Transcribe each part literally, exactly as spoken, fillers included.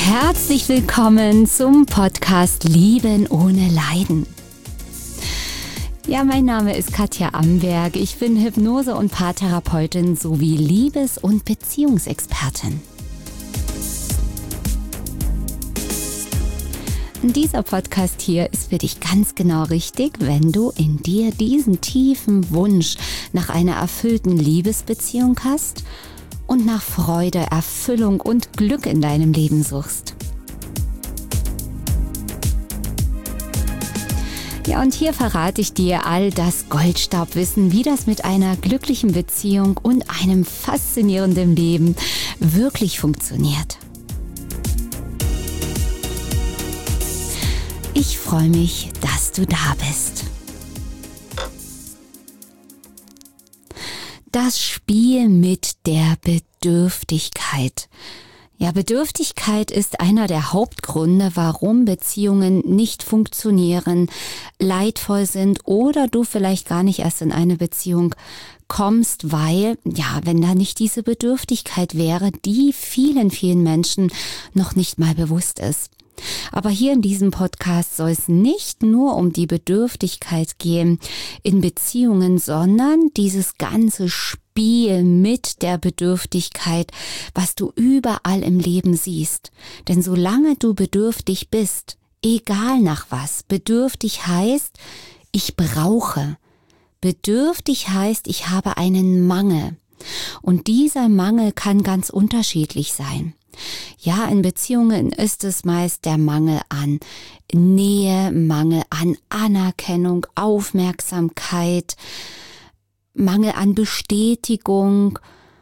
Herzlich willkommen zum Podcast Lieben ohne Leiden. Ja, mein Name ist Katja Amberg. Ich bin Hypnose- und Paartherapeutin sowie Liebes- und Beziehungsexpertin. Dieser Podcast hier ist für dich ganz genau richtig, wenn du in dir diesen tiefen Wunsch nach einer erfüllten Liebesbeziehung hast und nach Freude, Erfüllung und Glück in deinem Leben suchst. Ja, und hier verrate ich dir all das Goldstaubwissen, wie das mit einer glücklichen Beziehung und einem faszinierenden Leben wirklich funktioniert. Ich freue mich, dass du da bist. Das Spiel mit der Bedürftigkeit. Ja, Bedürftigkeit ist einer der Hauptgründe, warum Beziehungen nicht funktionieren, leidvoll sind oder du vielleicht gar nicht erst in eine Beziehung kommst, weil, ja, wenn da nicht diese Bedürftigkeit wäre, die vielen, vielen Menschen noch nicht mal bewusst ist. Aber hier in diesem Podcast soll es nicht nur um die Bedürftigkeit gehen in Beziehungen, sondern dieses ganze Spiel mit der Bedürftigkeit, was du überall im Leben siehst. Denn solange du bedürftig bist, egal nach was, bedürftig heißt, ich brauche. Bedürftig heißt, ich habe einen Mangel. Und dieser Mangel kann ganz unterschiedlich sein. Ja, in Beziehungen ist es meist der Mangel an Nähe, Mangel an Anerkennung, Aufmerksamkeit, Mangel an Bestätigung,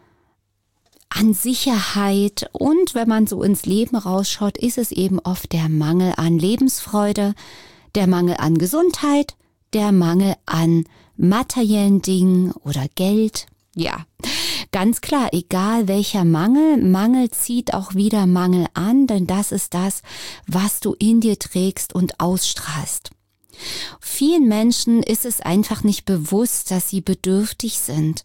an Sicherheit und wenn man so ins Leben rausschaut, ist es eben oft der Mangel an Lebensfreude, der Mangel an Gesundheit, der Mangel an materiellen Dingen oder Geld. Ja, ganz klar, egal welcher Mangel, Mangel zieht auch wieder Mangel an, denn das ist das, was du in dir trägst und ausstrahlst. Vielen Menschen ist es einfach nicht bewusst, dass sie bedürftig sind,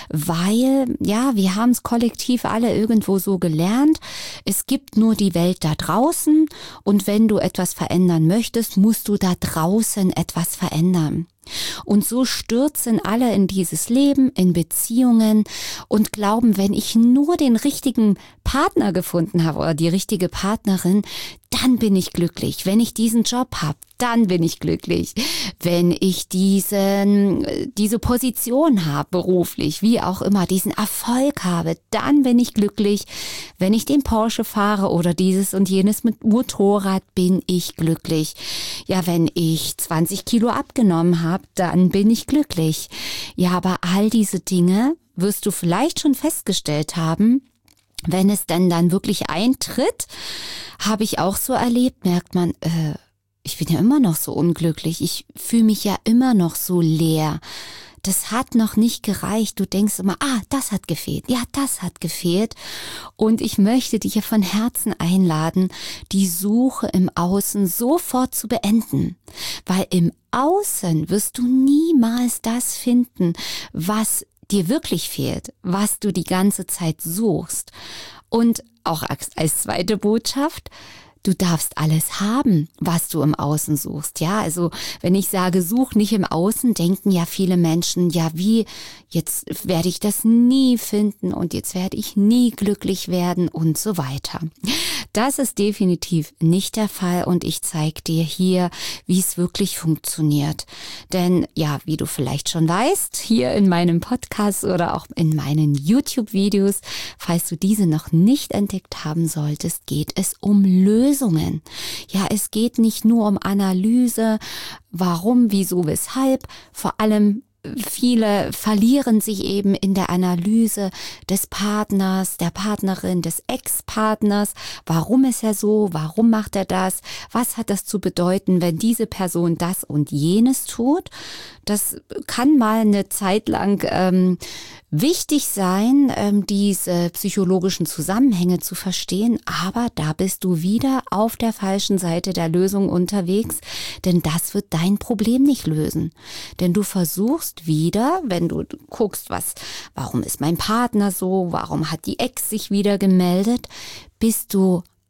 weil, ja, wir haben es kollektiv alle irgendwo so gelernt, es gibt nur die Welt da draußen und wenn du etwas verändern möchtest, musst du da draußen etwas verändern. Und so stürzen alle in dieses Leben, in Beziehungen und glauben, wenn ich nur den richtigen Partner gefunden habe oder die richtige Partnerin, dann bin ich glücklich. Wenn ich diesen Job habe, dann bin ich glücklich. Wenn ich diesen, diese Position habe, beruflich, wie auch immer, diesen Erfolg habe, dann bin ich glücklich. Wenn ich den Porsche fahre oder dieses und jenes mit Motorrad, bin ich glücklich. Ja, wenn ich zwanzig Kilo abgenommen habe, dann bin ich glücklich. Ja, aber all diese Dinge wirst du vielleicht schon festgestellt haben, wenn es denn dann wirklich eintritt, habe ich auch so erlebt, merkt man, äh, ich bin ja immer noch so unglücklich, ich fühle mich ja immer noch so leer. Das hat noch nicht gereicht. Du denkst immer, ah, das hat gefehlt. Ja, das hat gefehlt. Und ich möchte dich von Herzen einladen, die Suche im Außen sofort zu beenden. Weil im Außen wirst du niemals das finden, was dir wirklich fehlt, was du die ganze Zeit suchst. Und auch als, als zweite Botschaft, du darfst alles haben, was du im Außen suchst. Ja, also wenn ich sage, such nicht im Außen, denken ja viele Menschen, ja wie, jetzt werde ich das nie finden und jetzt werde ich nie glücklich werden und so weiter. Das ist definitiv nicht der Fall und ich zeige dir hier, wie es wirklich funktioniert. Denn ja, wie du vielleicht schon weißt, hier in meinem Podcast oder auch in meinen YouTube-Videos, falls du diese noch nicht entdeckt haben solltest, geht es um Lösungen. Ja, es geht nicht nur um Analyse, warum, wieso, weshalb, vor allem viele verlieren sich eben in der Analyse des Partners, der Partnerin, des Ex-Partners. Warum ist er so? Warum macht er das? Was hat das zu bedeuten, wenn diese Person das und jenes tut? Das kann mal eine Zeit lang ähm, wichtig sein, ähm, diese psychologischen Zusammenhänge zu verstehen, aber da bist du wieder auf der falschen Seite der Lösung unterwegs, denn das wird dein Problem nicht lösen. Denn du versuchst wieder, wenn du guckst, was, warum ist mein Partner so, warum hat die Ex sich wieder gemeldet, bist du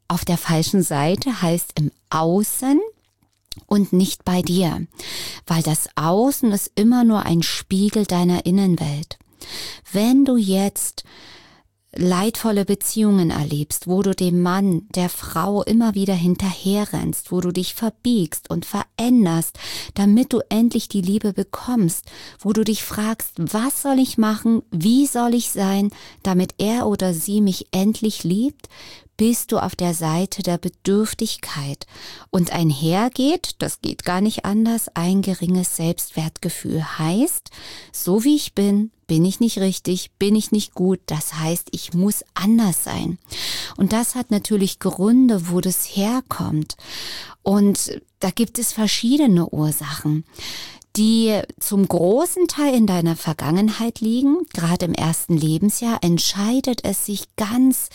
auf der falschen Seite, heißt im Außen und nicht bei dir, weil das Außen ist immer nur ein Spiegel deiner Innenwelt. Wenn du jetzt leidvolle Beziehungen erlebst, wo du dem Mann, der Frau immer wieder hinterherrennst, wo du dich verbiegst und veränderst, damit du endlich die Liebe bekommst, wo du dich fragst, was soll ich machen, wie soll ich sein, damit er oder sie mich endlich liebt, bist du auf der Seite der Bedürftigkeit und einhergeht, das geht gar nicht anders, ein geringes Selbstwertgefühl heißt, so wie ich bin, bin ich nicht richtig, bin ich nicht gut, das heißt, ich muss anders sein. Und das hat natürlich Gründe, wo das herkommt. Und da gibt es verschiedene Ursachen, die zum großen Teil in deiner Vergangenheit liegen. Gerade im ersten Lebensjahr entscheidet es sich ganz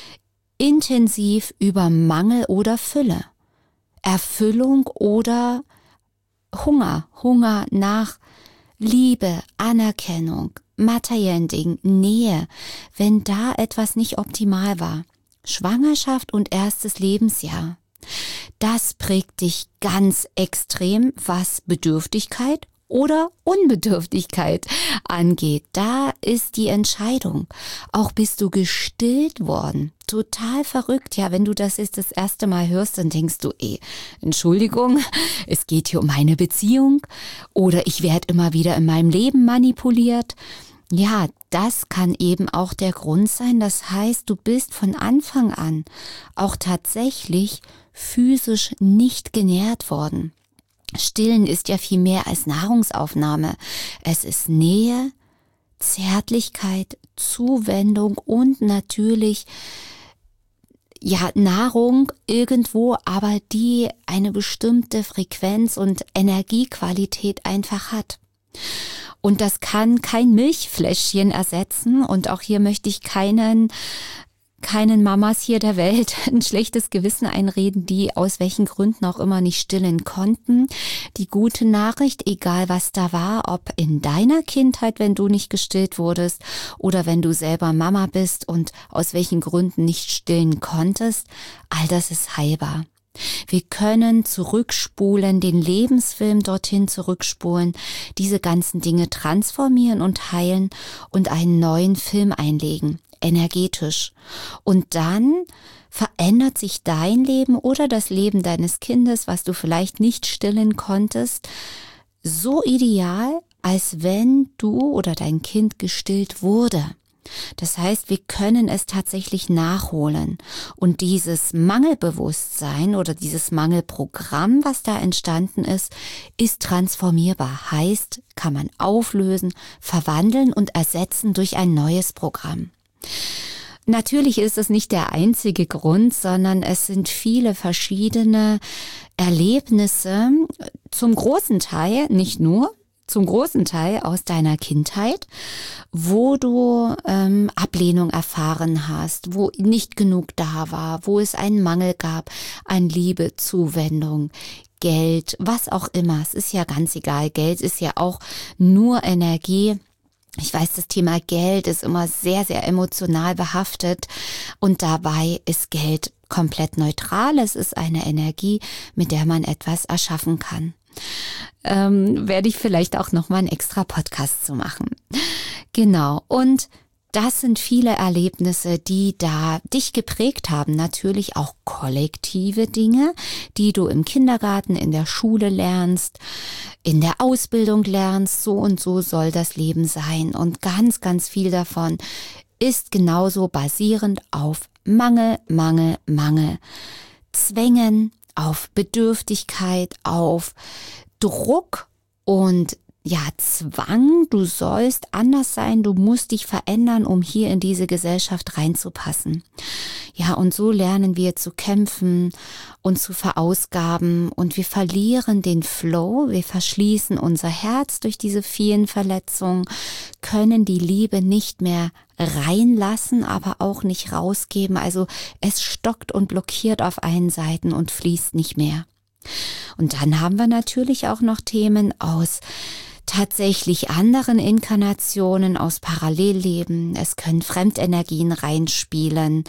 intensiv über Mangel oder Fülle, Erfüllung oder Hunger, Hunger nach Liebe, Anerkennung, materiellen Dingen, Nähe, wenn da etwas nicht optimal war. Schwangerschaft und erstes Lebensjahr. Das prägt dich ganz extrem, was Bedürftigkeit oder Unbedürftigkeit angeht. Da ist die Entscheidung. Auch bist du gestillt worden. Total verrückt. Ja, wenn du das jetzt das erste Mal hörst, dann denkst du, eh, Entschuldigung, es geht hier um eine Beziehung oder ich werde immer wieder in meinem Leben manipuliert. Ja, das kann eben auch der Grund sein. Das heißt, du bist von Anfang an auch tatsächlich physisch nicht genährt worden. Stillen ist ja viel mehr als Nahrungsaufnahme. Es ist Nähe, Zärtlichkeit, Zuwendung und natürlich ja Nahrung irgendwo, aber die eine bestimmte Frequenz und Energiequalität einfach hat. Und das kann kein Milchfläschchen ersetzen. Und auch hier möchte ich keinen keinen Mamas hier der Welt ein schlechtes Gewissen einreden, die aus welchen Gründen auch immer nicht stillen konnten. Die gute Nachricht, egal was da war, ob in deiner Kindheit, wenn du nicht gestillt wurdest oder wenn du selber Mama bist und aus welchen Gründen nicht stillen konntest, all das ist heilbar. Wir können zurückspulen, den Lebensfilm dorthin zurückspulen, diese ganzen Dinge transformieren und heilen und einen neuen Film einlegen. Energetisch. Und dann verändert sich dein Leben oder das Leben deines Kindes, was du vielleicht nicht stillen konntest, so ideal, als wenn du oder dein Kind gestillt wurde. Das heißt, wir können es tatsächlich nachholen. Und dieses Mangelbewusstsein oder dieses Mangelprogramm, was da entstanden ist, ist transformierbar. Heißt, kann man auflösen, verwandeln und ersetzen durch ein neues Programm. Natürlich ist es nicht der einzige Grund, sondern es sind viele verschiedene Erlebnisse, zum großen Teil, nicht nur, zum großen Teil aus deiner Kindheit, wo du ähm, Ablehnung erfahren hast, wo nicht genug da war, wo es einen Mangel gab an Liebe, Zuwendung, Geld, was auch immer. Es ist ja ganz egal. Geld ist ja auch nur Energie. Ich weiß, das Thema Geld ist immer sehr, sehr emotional behaftet und dabei ist Geld komplett neutral. Es ist eine Energie, mit der man etwas erschaffen kann. Ähm, werde ich vielleicht auch nochmal einen extra Podcast zu machen. Genau, und das sind viele Erlebnisse, die da dich geprägt haben. Natürlich auch kollektive Dinge, die du im Kindergarten, in der Schule lernst, in der Ausbildung lernst. So und so soll das Leben sein. Und ganz, ganz viel davon ist genauso basierend auf Mangel, Mangel, Mangel. Zwängen, auf Bedürftigkeit, auf Druck und ja, Zwang, du sollst anders sein, du musst dich verändern, um hier in diese Gesellschaft reinzupassen. Ja, und so lernen wir zu kämpfen und zu verausgaben und wir verlieren den Flow, wir verschließen unser Herz durch diese vielen Verletzungen, können die Liebe nicht mehr reinlassen, aber auch nicht rausgeben. Also es stockt und blockiert auf allen Seiten und fließt nicht mehr. Und dann haben wir natürlich auch noch Themen aus tatsächlich anderen Inkarnationen aus Parallelleben. Es können Fremdenergien reinspielen,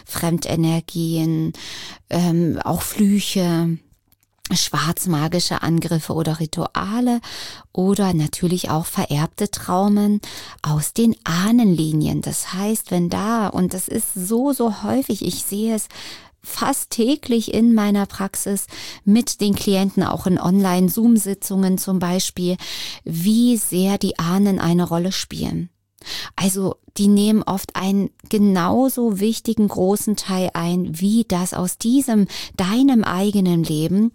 Fremdenergien, ähm, auch Flüche, schwarzmagische Angriffe oder Rituale oder natürlich auch vererbte Traumen aus den Ahnenlinien. Das heißt, wenn da, und das ist so, so häufig, ich sehe es fast täglich in meiner Praxis mit den Klienten, auch in Online-Zoom-Sitzungen zum Beispiel, wie sehr die Ahnen eine Rolle spielen. Also die nehmen oft einen genauso wichtigen großen Teil ein, wie das aus diesem, deinem eigenen Leben.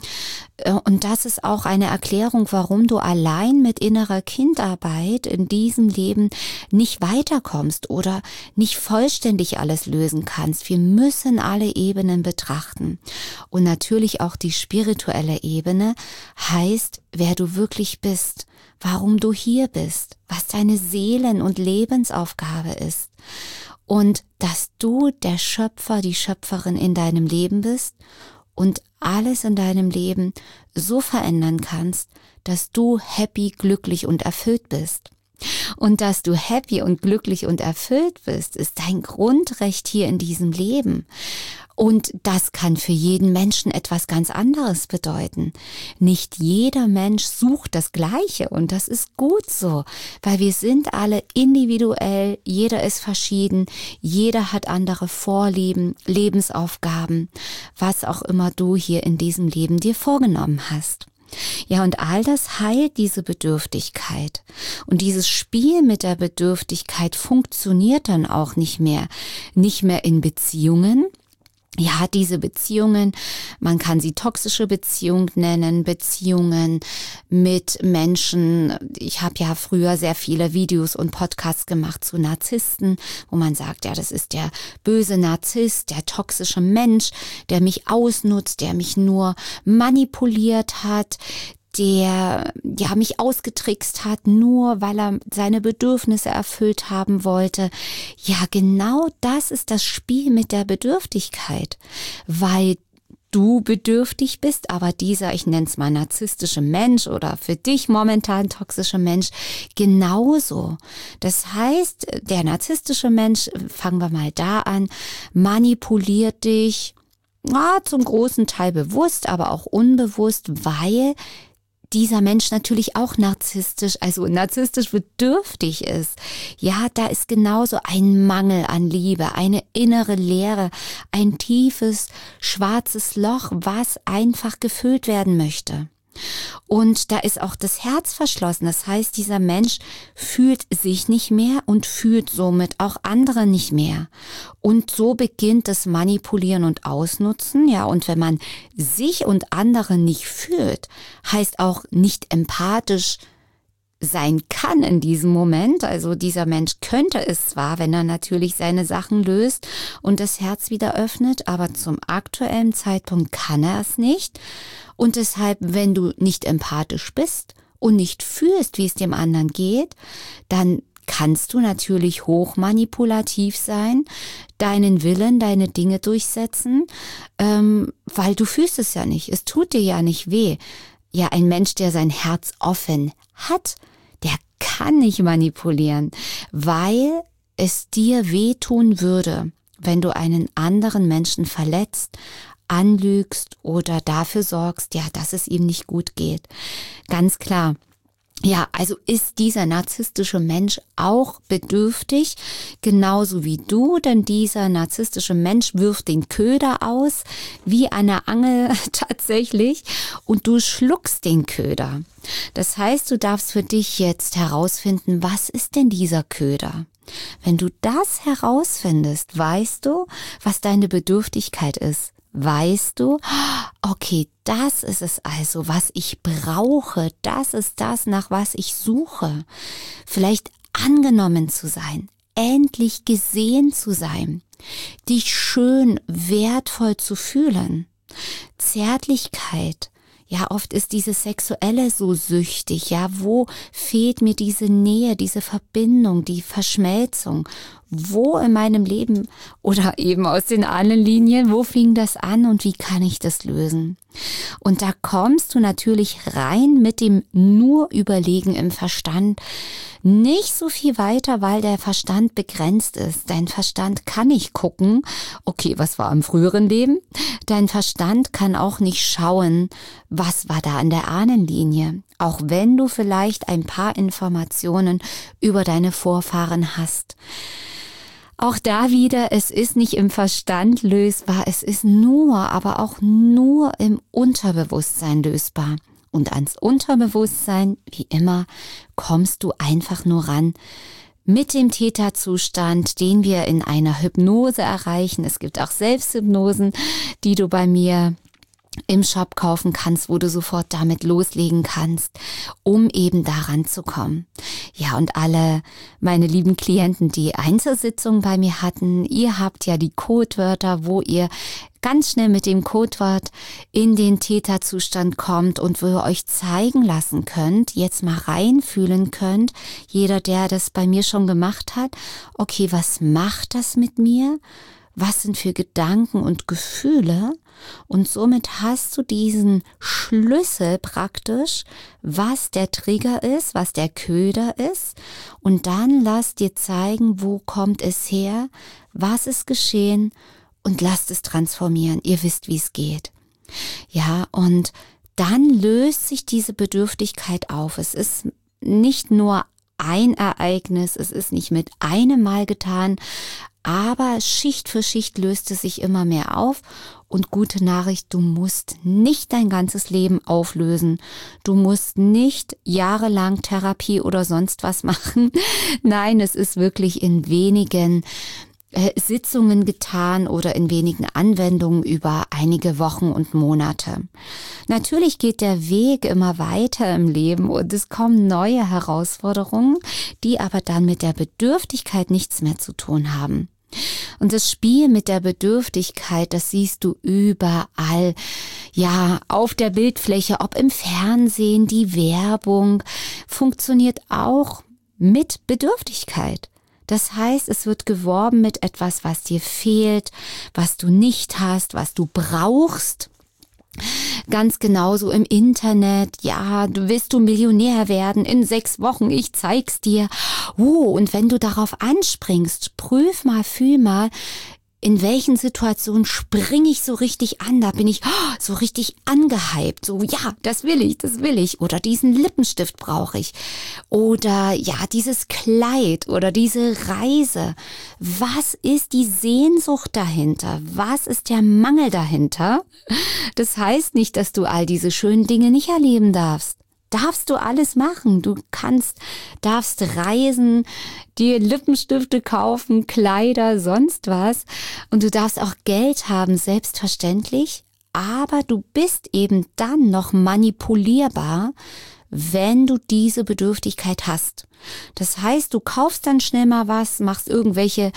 Und das ist auch eine Erklärung, warum du allein mit innerer Kindarbeit in diesem Leben nicht weiterkommst oder nicht vollständig alles lösen kannst. Wir müssen alle Ebenen betrachten. Und natürlich auch die spirituelle Ebene heißt, wer du wirklich bist, warum du hier bist, was deine Seelen- und Lebensaufgabe ist und dass du der Schöpfer, die Schöpferin in deinem Leben bist und alles in deinem Leben so verändern kannst, dass du happy, glücklich und erfüllt bist. Und dass du happy und glücklich und erfüllt bist, ist dein Grundrecht hier in diesem Leben. Und das kann für jeden Menschen etwas ganz anderes bedeuten. Nicht jeder Mensch sucht das Gleiche und das ist gut so, weil wir sind alle individuell, jeder ist verschieden, jeder hat andere Vorlieben, Lebensaufgaben, was auch immer du hier in diesem Leben dir vorgenommen hast. Ja, und all das heilt diese Bedürftigkeit. Und dieses Spiel mit der Bedürftigkeit funktioniert dann auch nicht mehr. Nicht mehr in Beziehungen. Ja, diese Beziehungen, man kann sie toxische Beziehung nennen, Beziehungen mit Menschen. Ich habe ja früher sehr viele Videos und Podcasts gemacht zu Narzissten, wo man sagt, ja, das ist der böse Narzisst, der toxische Mensch, der mich ausnutzt, der mich nur manipuliert hat, der ja mich ausgetrickst hat, nur weil er seine Bedürfnisse erfüllt haben wollte. Ja, genau das ist das Spiel mit der Bedürftigkeit, weil du bedürftig bist, aber dieser, ich nenne es mal narzisstische Mensch oder für dich momentan toxische Mensch, genauso. Das heißt, der narzisstische Mensch, fangen wir mal da an, manipuliert dich, ja, zum großen Teil bewusst, aber auch unbewusst, weil dieser Mensch natürlich auch narzisstisch, also narzisstisch bedürftig ist. Ja, da ist genauso ein Mangel an Liebe, eine innere Leere, ein tiefes, schwarzes Loch, was einfach gefüllt werden möchte. Und da ist auch das Herz verschlossen. Das heißt, dieser Mensch fühlt sich nicht mehr und fühlt somit auch andere nicht mehr. Und so beginnt das Manipulieren und Ausnutzen. Ja, und wenn man sich und andere nicht fühlt, heißt auch nicht empathisch sein kann in diesem Moment. Also dieser Mensch könnte es zwar, wenn er natürlich seine Sachen löst und das Herz wieder öffnet, aber zum aktuellen Zeitpunkt kann er es nicht. Und deshalb, wenn du nicht empathisch bist und nicht fühlst, wie es dem anderen geht, dann kannst du natürlich hochmanipulativ sein, deinen Willen, deine Dinge durchsetzen, ähm, weil du fühlst es ja nicht. Es tut dir ja nicht weh. Ja, ein Mensch, der sein Herz offen hat, der kann nicht manipulieren, weil es dir wehtun würde, wenn du einen anderen Menschen verletzt, anlügst oder dafür sorgst, ja, dass es ihm nicht gut geht. Ganz klar. Ja, also ist dieser narzisstische Mensch auch bedürftig, genauso wie du, denn dieser narzisstische Mensch wirft den Köder aus, wie eine Angel tatsächlich, und du schluckst den Köder. Das heißt, du darfst für dich jetzt herausfinden, was ist denn dieser Köder? Wenn du das herausfindest, weißt du, was deine Bedürftigkeit ist. Weißt du, okay, das ist es also, was ich brauche, das ist das, nach was ich suche. Vielleicht angenommen zu sein, endlich gesehen zu sein, dich schön, wertvoll zu fühlen, Zärtlichkeit. Ja, oft ist dieses Sexuelle so süchtig. Ja, wo fehlt mir diese Nähe, diese Verbindung, die Verschmelzung? wo in meinem Leben oder eben aus den Ahnenlinien, wo fing das an und wie kann ich das lösen? Und da kommst du natürlich rein mit dem nur Überlegen im Verstand nicht so viel weiter, weil der Verstand begrenzt ist. Dein Verstand kann nicht gucken, okay, was war im früheren Leben? Dein Verstand kann auch nicht schauen, was war da an der Ahnenlinie. Auch wenn du vielleicht ein paar Informationen über deine Vorfahren hast. Auch da wieder, es ist nicht im Verstand lösbar, es ist nur, aber auch nur im Unterbewusstsein lösbar. Und ans Unterbewusstsein, wie immer, kommst du einfach nur ran mit dem Theta-Zustand, den wir in einer Hypnose erreichen. Es gibt auch Selbsthypnosen, die du bei mir im Shop kaufen kannst, wo du sofort damit loslegen kannst, um eben daran zu kommen. Ja, und alle meine lieben Klienten, die Einzelsitzungen bei mir hatten, ihr habt ja die Codewörter, wo ihr ganz schnell mit dem Codewort in den Theta-Zustand kommt und wo ihr euch zeigen lassen könnt, jetzt mal reinfühlen könnt, jeder, der das bei mir schon gemacht hat, okay, was macht das mit mir? Was sind für Gedanken und Gefühle? Und somit hast du diesen Schlüssel praktisch, was der Trigger ist, was der Köder ist. Und dann lass dir zeigen, wo kommt es her, was ist geschehen und lasst es transformieren. Ihr wisst, wie es geht. Ja, und dann löst sich diese Bedürftigkeit auf. Es ist nicht nur ein Ereignis, es ist nicht mit einem Mal getan, aber Schicht für Schicht löst es sich immer mehr auf. Und gute Nachricht, du musst nicht dein ganzes Leben auflösen. Du musst nicht jahrelang Therapie oder sonst was machen. Nein, es ist wirklich in wenigen äh, Sitzungen getan oder in wenigen Anwendungen über einige Wochen und Monate. Natürlich geht der Weg immer weiter im Leben und es kommen neue Herausforderungen, die aber dann mit der Bedürftigkeit nichts mehr zu tun haben. Und das Spiel mit der Bedürftigkeit, das siehst du überall, ja, auf der Bildfläche, ob im Fernsehen, die Werbung, funktioniert auch mit Bedürftigkeit. Das heißt, es wird geworben mit etwas, was dir fehlt, was du nicht hast, was du brauchst. Ganz genauso im Internet, ja, du willst du Millionär werden in sechs Wochen, ich zeig's dir. Oh, und wenn du darauf anspringst, prüf mal, fühl mal, in welchen Situationen springe ich so richtig an, da bin ich oh, so richtig angehypt, so ja, das will ich, das will ich, oder diesen Lippenstift brauche ich, oder ja, dieses Kleid oder diese Reise. Was ist die Sehnsucht dahinter? Was ist der Mangel dahinter? Das heißt nicht, dass du all diese schönen Dinge nicht erleben darfst. Darfst du alles machen. Du kannst, darfst reisen, dir Lippenstifte kaufen, Kleider, sonst was. Und du darfst auch Geld haben, selbstverständlich. Aber du bist eben dann noch manipulierbar, wenn du diese Bedürftigkeit hast. Das heißt, du kaufst dann schnell mal was, machst irgendwelche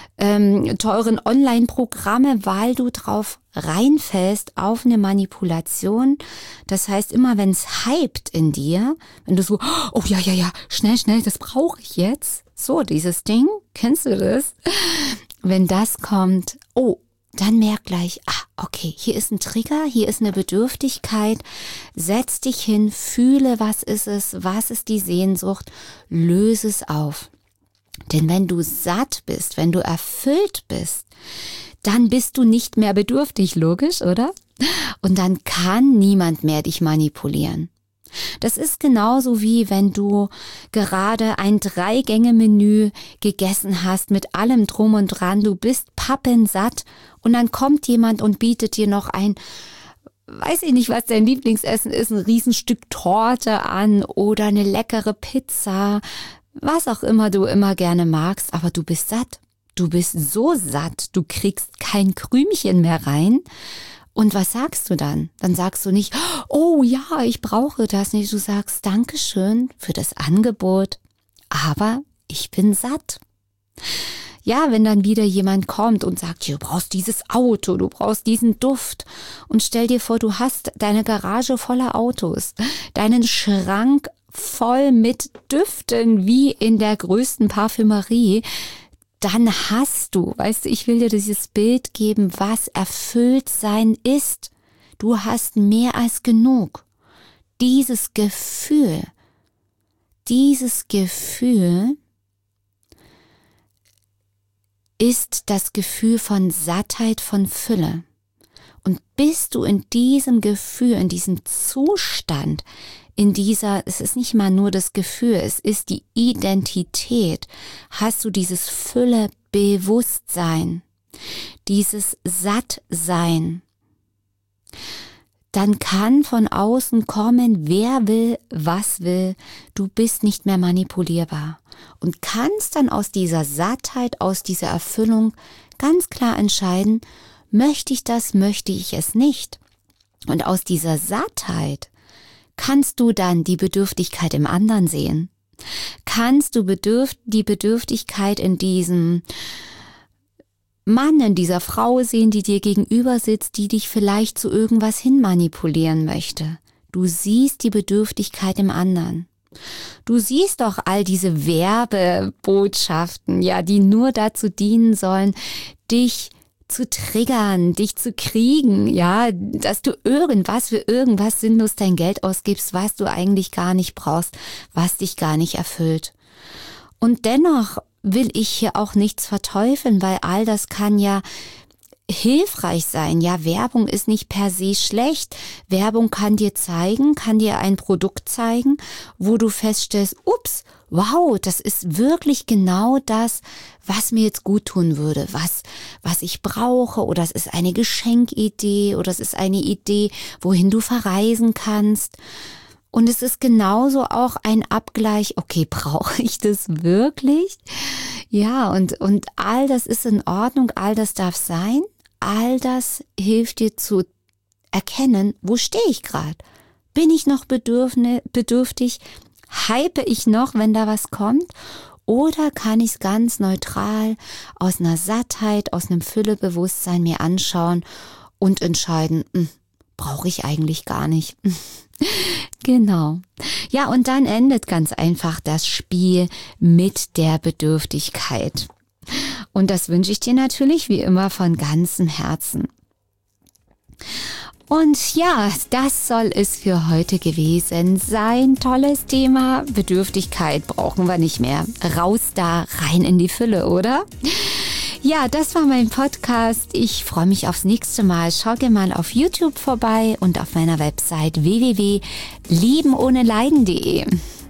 ähm, teuren Online-Programme, weil du drauf reinfällst auf eine Manipulation. Das heißt, immer wenn es hypt in dir, wenn du so, oh ja, ja, ja, schnell, schnell, das brauche ich jetzt. So, dieses Ding, kennst du das? Wenn das kommt, oh, dann merk gleich, ah, okay, hier ist ein Trigger, hier ist eine Bedürftigkeit. Setz dich hin, fühle, was ist es, was ist die Sehnsucht, löse es auf. Denn wenn du satt bist, wenn du erfüllt bist, dann bist du nicht mehr bedürftig, logisch, oder? Und dann kann niemand mehr dich manipulieren. Das ist genauso wie wenn du gerade ein Drei-Gänge-Menü gegessen hast mit allem drum und dran, du bist pappensatt und dann kommt jemand und bietet dir noch ein, weiß ich nicht, was dein Lieblingsessen ist, ein Riesenstück Torte an oder eine leckere Pizza, was auch immer du immer gerne magst, aber du bist satt. Du bist so satt, du kriegst kein Krümchen mehr rein. Und was sagst du dann? Dann sagst du nicht, oh ja, ich brauche das nicht. Du sagst, Dankeschön für das Angebot, aber ich bin satt. Ja, wenn dann wieder jemand kommt und sagt, du brauchst dieses Auto, du brauchst diesen Duft. Und stell dir vor, du hast deine Garage voller Autos, deinen Schrank voll mit Düften wie in der größten Parfümerie. dann hast du, weißt du, ich will dir dieses Bild geben, was Erfülltsein ist. Du hast mehr als genug. Dieses Gefühl, dieses Gefühl ist das Gefühl von Sattheit, von Fülle. Und bist du in diesem Gefühl, in diesem Zustand, in dieser, es ist nicht mal nur das Gefühl, es ist die Identität, hast du dieses Fülle-Bewusstsein, dieses Sattsein, dann kann von außen kommen, wer will, was will, du bist nicht mehr manipulierbar und kannst dann aus dieser Sattheit, aus dieser Erfüllung ganz klar entscheiden, möchte ich das, möchte ich es nicht. Und aus dieser Sattheit kannst du dann die Bedürftigkeit im anderen sehen. Kannst du bedürf- die Bedürftigkeit in diesem Mann, in dieser Frau sehen, die dir gegenüber sitzt, die dich vielleicht zu irgendwas hin manipulieren möchte. Du siehst die Bedürftigkeit im anderen. Du siehst doch all diese Werbebotschaften, ja, die nur dazu dienen sollen, dich zu triggern, dich zu kriegen, ja, dass du irgendwas für irgendwas sinnlos dein Geld ausgibst, was du eigentlich gar nicht brauchst, was dich gar nicht erfüllt. Und dennoch will ich hier auch nichts verteufeln, weil all das kann ja hilfreich sein. Ja, Werbung ist nicht per se schlecht. Werbung kann dir zeigen, kann dir ein Produkt zeigen, wo du feststellst, ups, wow, das ist wirklich genau das, was mir jetzt gut tun würde, was, was ich brauche, oder es ist eine Geschenkidee oder es ist eine Idee, wohin du verreisen kannst. Und es ist genauso auch ein Abgleich, okay, brauche ich das wirklich? Ja, und, und all das ist in Ordnung, all das darf sein. All das hilft dir zu erkennen, wo stehe ich gerade? Bin ich noch bedürftig? Hype ich noch, wenn da was kommt? Oder kann ich es ganz neutral aus einer Sattheit, aus einem Füllebewusstsein mir anschauen und entscheiden, brauche ich eigentlich gar nicht. Genau. Ja, und dann endet ganz einfach das Spiel mit der Bedürftigkeit. Und das wünsche ich dir natürlich wie immer von ganzem Herzen. Und ja, das soll es für heute gewesen sein. Tolles Thema. Bedürftigkeit brauchen wir nicht mehr. Raus da, rein in die Fülle, oder? Ja, das war mein Podcast. Ich freue mich aufs nächste Mal. Schau gerne mal auf YouTube vorbei und auf meiner Website w w w punkt lieben ohne leiden punkt de.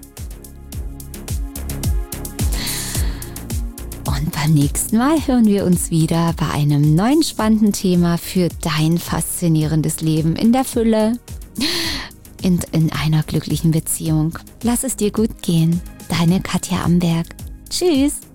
Und beim nächsten Mal hören wir uns wieder bei einem neuen spannenden Thema für dein faszinierendes Leben in der Fülle und in einer glücklichen Beziehung. Lass es dir gut gehen. Deine Katja Amberg. Tschüss.